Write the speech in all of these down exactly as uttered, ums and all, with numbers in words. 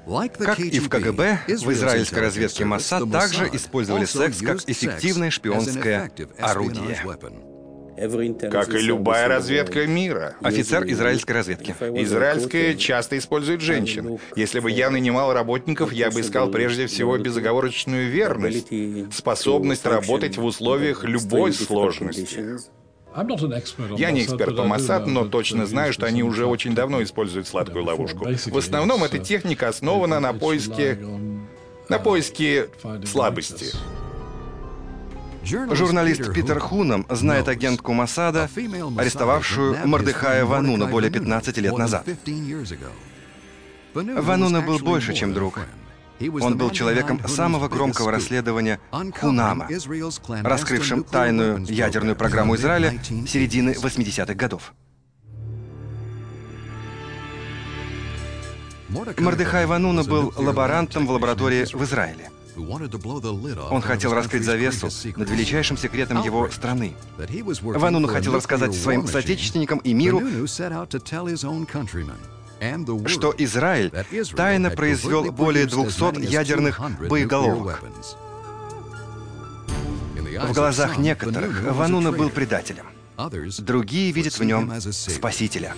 Как и в КГБ, в израильской разведке Моссад также использовали секс как эффективное шпионское орудие. Как и любая разведка мира. Офицер израильской разведки. Израильская часто использует женщин. Если бы я нанимал работников, я бы искал прежде всего безоговорочную верность, способность работать в условиях любой сложности. Я не эксперт по Моссад, но точно знаю, что они уже очень давно используют сладкую ловушку. В основном эта техника основана на поиске... на поиске слабости. Журналист Питер Хунам знает агентку Моссада, арестовавшую Мордехая Вануна более пятнадцати лет назад. Вануна был больше, чем друг. Он был человеком самого громкого расследования Хунама, раскрывшим тайную ядерную программу Израиля середины восьмидесятых годов. Мордехай Вануна был лаборантом в лаборатории в Израиле. Он хотел раскрыть завесу над величайшим секретом его страны. Вануна хотел рассказать своим соотечественникам и миру, что Израиль тайно произвел более двухсот ядерных боеголовок. В глазах некоторых Вануна был предателем. Другие видят в нем спасителя.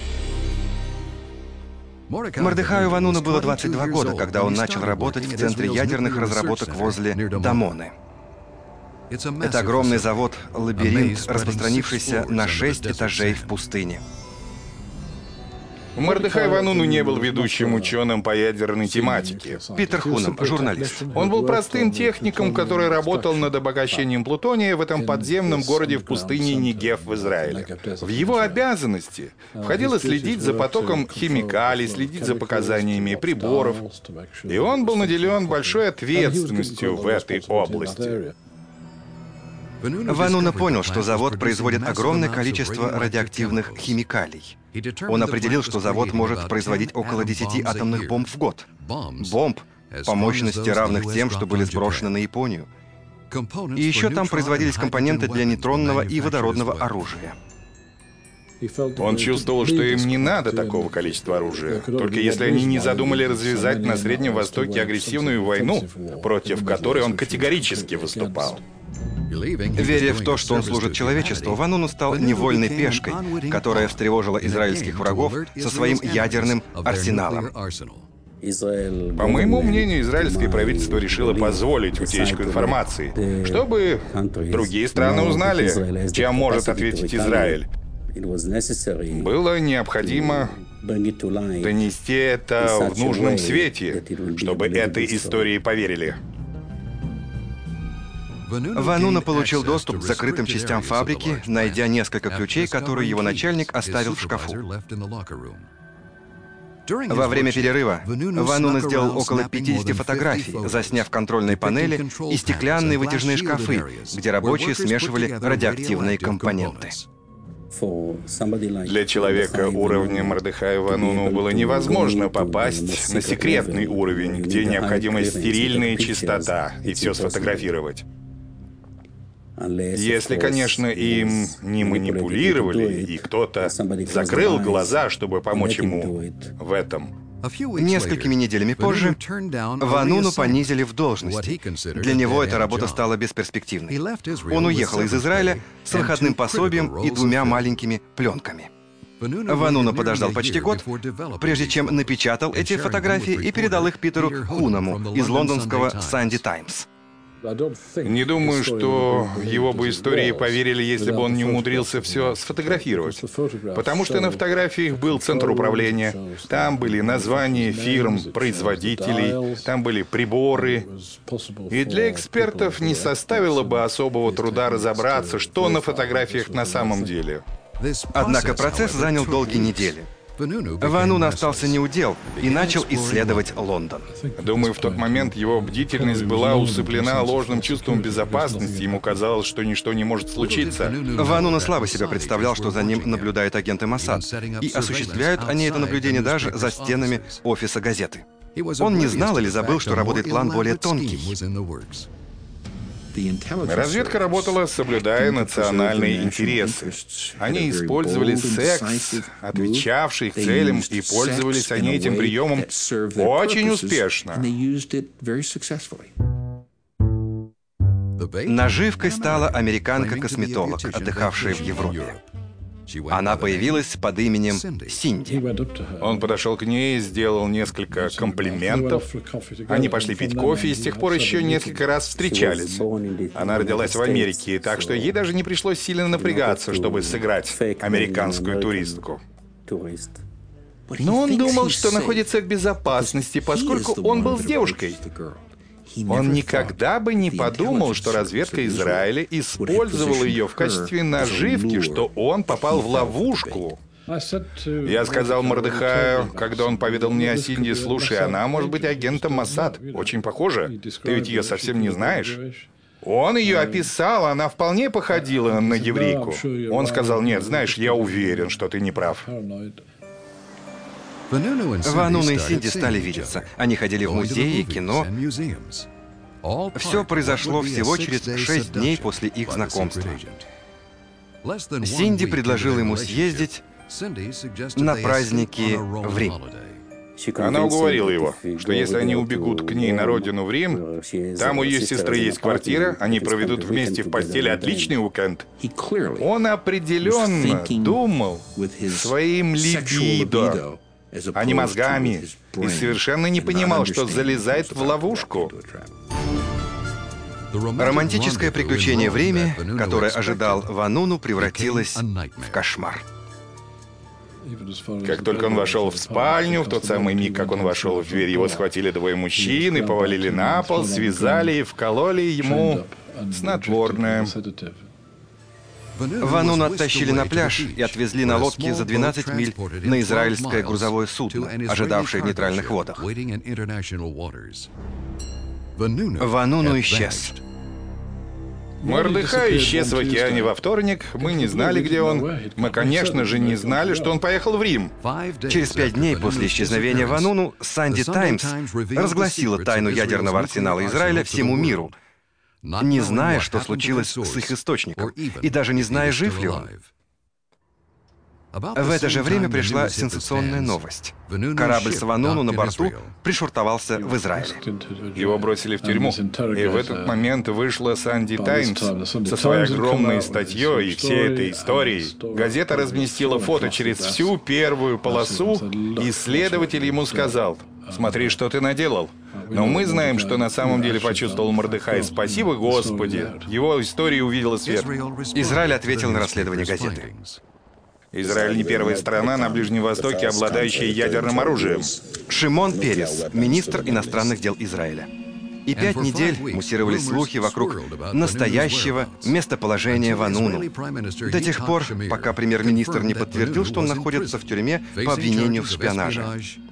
Мордехаю Вануна было двадцать два года, когда он начал работать в Центре ядерных разработок возле Дамоны. Это огромный завод-лабиринт, распространившийся на шесть этажей в пустыне. Мордехай Вануну не был ведущим ученым по ядерной тематике. Питер Хунам, журналист. Он был простым техником, который работал над обогащением плутония в этом подземном городе в пустыне Негев в Израиле. В его обязанности входило следить за потоком химикалий, следить за показаниями приборов. И он был наделен большой ответственностью в этой области. Вануна понял, что завод производит огромное количество радиоактивных химикалий. Он определил, что завод может производить около десяти атомных бомб в год. Бомб по мощности равных тем, что были сброшены на Японию. И еще там производились компоненты для нейтронного и водородного оружия. Он чувствовал, что им не надо такого количества оружия, только если они не задумали развязать на Среднем Востоке агрессивную войну, против которой он категорически выступал. Веря в то, что он служит человечеству, Вануна стал невольной пешкой, которая встревожила израильских врагов со своим ядерным арсеналом. По моему мнению, израильское правительство решило позволить утечку информации, чтобы другие страны узнали, чем может ответить Израиль. Было необходимо донести это в нужном свете, чтобы этой истории поверили. Вануна получил доступ к закрытым частям фабрики, найдя несколько ключей, которые его начальник оставил в шкафу. Во время перерыва Вануна сделал около пятидесяти фотографий, засняв контрольные панели и стеклянные вытяжные шкафы, где рабочие смешивали радиоактивные компоненты. Для человека уровня Мордехая Вануну было невозможно попасть на секретный уровень, где необходима стерильная чистота, и все сфотографировать. Если, конечно, им не манипулировали, и кто-то закрыл глаза, чтобы помочь ему в этом. Несколькими неделями позже Вануну понизили в должности. Для него эта работа стала бесперспективной. Он уехал из Израиля с выходным пособием и двумя маленькими пленками. Вануна подождал почти год, прежде чем напечатал эти фотографии и передал их Питеру Хунаму из лондонского «Санди Таймс». Не думаю, что его бы истории поверили, если бы он не умудрился все сфотографировать. Потому что на фотографиях был центр управления, там были названия фирм, производителей, там были приборы. И для экспертов не составило бы особого труда разобраться, что на фотографиях на самом деле. Однако процесс занял долгие недели. Вануна остался неудел и начал исследовать Лондон. Думаю, в тот момент его бдительность была усыплена ложным чувством безопасности. Ему казалось, что ничто не может случиться. Вануна слабо себя представлял, что за ним наблюдают агенты Моссад, и осуществляют они это наблюдение даже за стенами офиса газеты. Он не знал или забыл, что работает план более тонкий. Разведка работала, соблюдая национальные интересы. Они использовали секс, отвечавший их целям, и пользовались они этим приемом очень успешно. Наживкой стала американка-косметолог, отдыхавшая в Европе. Она появилась под именем Синди. Он подошел к ней, сделал несколько комплиментов. Они пошли пить кофе и с тех пор еще несколько раз встречались. Она родилась в Америке, так что ей даже не пришлось сильно напрягаться, чтобы сыграть американскую туристку. Но он думал, что находится в безопасности, поскольку он был с девушкой. Он никогда бы не подумал, что разведка Израиля использовала ее в качестве наживки, что он попал в ловушку. Я сказал Мордехаю, когда он поведал мне о Синди: слушай, она может быть агентом Моссад. Очень похоже. Ты ведь ее совсем не знаешь. Он ее описал, она вполне походила на еврейку. Он сказал: нет, знаешь, я уверен, что ты не прав. Вануна и Синди стали видеться. Они ходили в музеи, кино. Все произошло всего через шесть дней после их знакомства. Синди предложила ему съездить на праздники в Рим. Она уговорила его, что если они убегут к ней на родину в Рим, там у ее сестры есть квартира, они проведут вместе в постели отличный уикенд. Он определенно думал своим либидо, а не мозгами, и совершенно не понимал, что залезает в ловушку. Романтическое приключение в Риме, которое ожидал Вануну, превратилось в кошмар. Как только он вошел в спальню, в тот самый миг, как он вошел в дверь, его схватили двое мужчин и повалили на пол, связали и вкололи ему снотворное. Вануну оттащили на пляж и отвезли на лодке за двенадцать миль на израильское грузовое судно, ожидавшее в нейтральных водах. Вануну исчез. Мордехай исчез в океане во вторник, мы не знали, где он. Мы, конечно же, не знали, что он поехал в Рим. Через пять дней после исчезновения Вануну «Санди Таймс» разгласила тайну ядерного арсенала Израиля всему миру, не зная, что случилось с их источником, и даже не зная, жив ли он. В это же время пришла сенсационная новость. Корабль с Вануну на борту пришвартовался в Израиле. Его бросили в тюрьму, и в этот момент вышла «Санди Таймс» со своей огромной статьей и всей этой историей. Газета разместила фото через всю первую полосу, и следователь ему сказал: «Смотри, что ты наделал». Но мы знаем, что на самом деле почувствовал Мордехай. Спасибо, Господи. Его история увидела свет. Израиль ответил на расследование газеты. Израиль не первая страна на Ближнем Востоке, обладающая ядерным оружием. Шимон Перес, министр иностранных дел Израиля. И пять недель муссировались слухи вокруг настоящего местоположения Вануну. До тех пор, пока премьер-министр не подтвердил, что он находится в тюрьме по обвинению в шпионаже.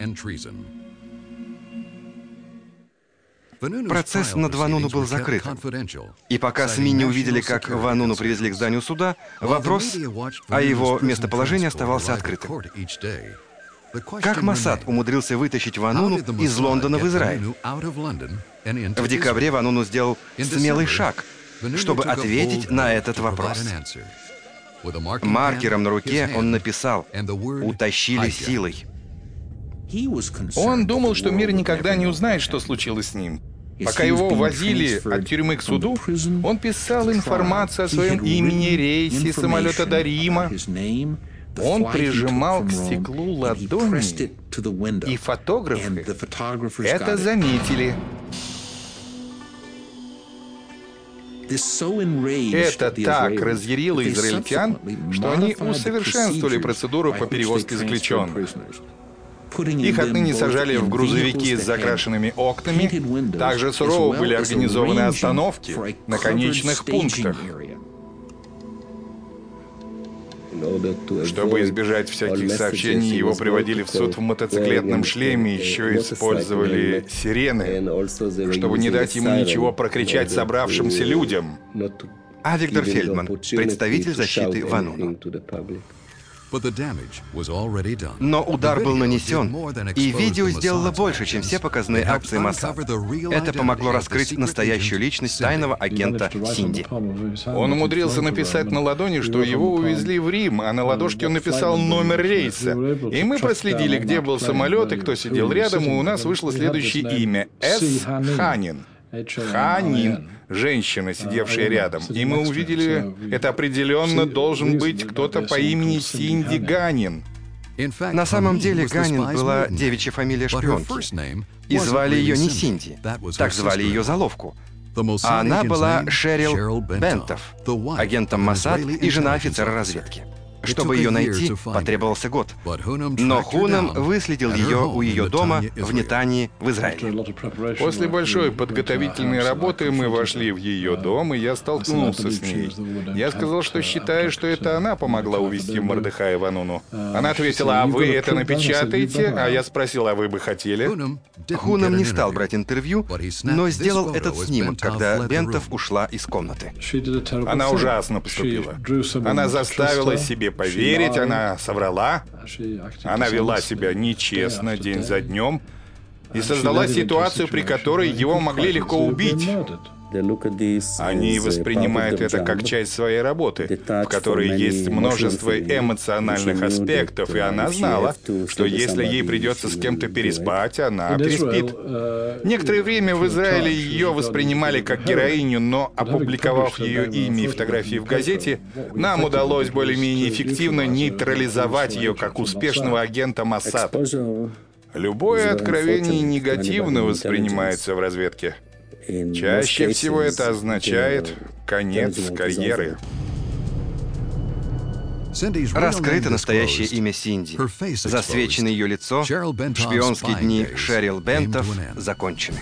Процесс над Вануну был закрыт. И пока СМИ не увидели, как Вануну привезли к зданию суда, вопрос о его местоположении оставался открытым. Как Моссад умудрился вытащить Вануну из Лондона в Израиль? В декабре Вануну сделал смелый шаг, чтобы ответить на этот вопрос. Маркером на руке он написал: «Утащили силой». Он думал, что мир никогда не узнает, что случилось с ним. Пока его возили от тюрьмы к суду, он писал информацию о своем имени, рейсе самолета до Рима. Он прижимал к стеклу ладони, и фотографы это заметили. Это так разъярило израильтян, что они усовершенствовали процедуру по перевозке заключенных. Их отныне сажали в грузовики с закрашенными окнами. Также сурово были организованы остановки на конечных пунктах. Чтобы избежать всяких сообщений, его приводили в суд в мотоциклетном шлеме, еще использовали сирены, чтобы не дать ему ничего прокричать собравшимся людям. А Виктор Фельдман, представитель защиты Вануну. Но удар был нанесен, и видео сделало больше, чем все показные акции Моссад. Это помогло раскрыть настоящую личность тайного агента Синди. Он умудрился написать на ладони, что его увезли в Рим, а на ладошке он написал номер рейса. И мы проследили, где был самолет и кто сидел рядом, и у нас вышло следующее имя — С. Ханин. Ханин, женщина, сидевшая рядом. И мы увидели, это определенно должен быть кто-то по имени Синди Ганин. На самом деле Ганин была девичья фамилия шпионки. И звали ее не Синди, так звали ее заловку. А она была Шерил Бентов, агентом Моссад и жена офицера разведки. Чтобы ее найти, потребовался год. Но Хунам выследил ее у ее дома в Нетании в Израиле. После большой подготовительной работы мы вошли в ее дом, и я столкнулся с ней. Я сказал, что считаю, что это она помогла увезти Мордехая Вануну. Она ответила: «А вы это напечатаете?» А я спросил: «А вы бы хотели?» Хунам не стал брать интервью, но сделал этот снимок, когда Бентов ушла из комнаты. Она ужасно поступила. Она заставила себе поверить, она соврала, она вела себя нечестно день за днем и создала ситуацию, при которой его могли легко убить. Они воспринимают это как часть своей работы, в которой есть множество эмоциональных аспектов, и она знала, что если ей придется с кем-то переспать, она переспит. Некоторое время в Израиле ее воспринимали как героиню, но, опубликовав ее имя и фотографии в газете, нам удалось более-менее эффективно нейтрализовать ее как успешного агента Моссад. Любое откровение негативно воспринимается в разведке. Чаще всего это означает конец карьеры. Раскрыто настоящее имя Синди. Засвечено ее лицо. Шпионские дни Шерил Бентов закончены.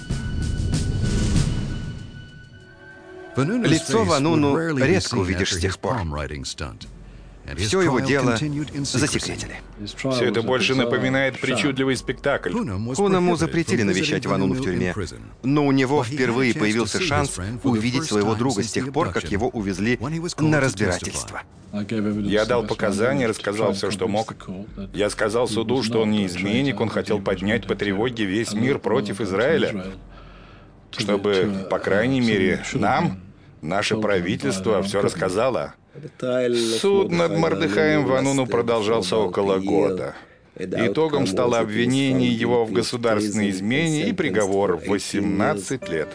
Лицо Вануну редко увидишь с тех пор. Все его дело засекретили. Все это больше напоминает причудливый спектакль. Хунаму запретили навещать Вануну в тюрьме, но у него впервые появился шанс увидеть своего друга с тех пор, как его увезли на разбирательство. Я дал показания, рассказал все, что мог. Я сказал суду, что он не изменник, он хотел поднять по тревоге весь мир против Израиля, чтобы, по крайней мере, нам, наше правительство все рассказало. Суд над Мордехаем Вануну продолжался около года. Итогом стало обвинение его в государственной измене и приговор в восемнадцать лет.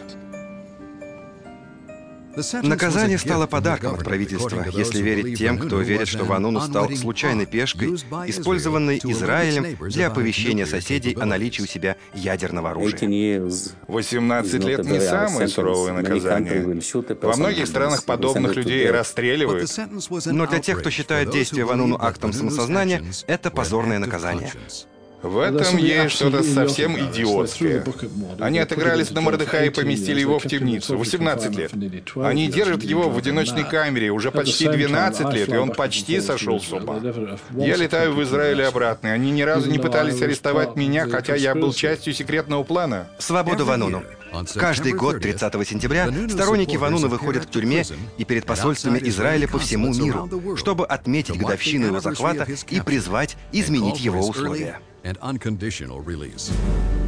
Наказание стало подарком от правительства, если верить тем, кто верит, что Вануну стал случайной пешкой, использованной Израилем для оповещения соседей о наличии у себя ядерного оружия. восемнадцать лет не самое суровое наказание. Во многих странах подобных людей расстреливают. Но для тех, кто считает действия Вануну актом самосознания, это позорное наказание. В этом есть что-то совсем идиотское. Они отыгрались на Мордехае и поместили его в темницу. восемнадцать лет. Они держат его в одиночной камере уже почти двенадцать лет, и он почти сошел с ума. Я летаю в Израиль и обратно. Они ни разу не пытались арестовать меня, хотя я был частью секретного плана. Свобода Вануну. Каждый год, тридцатого сентября, сторонники Вануну выходят к тюрьме и перед посольствами Израиля по всему миру, чтобы отметить годовщину его захвата и призвать изменить его условия. And unconditional release.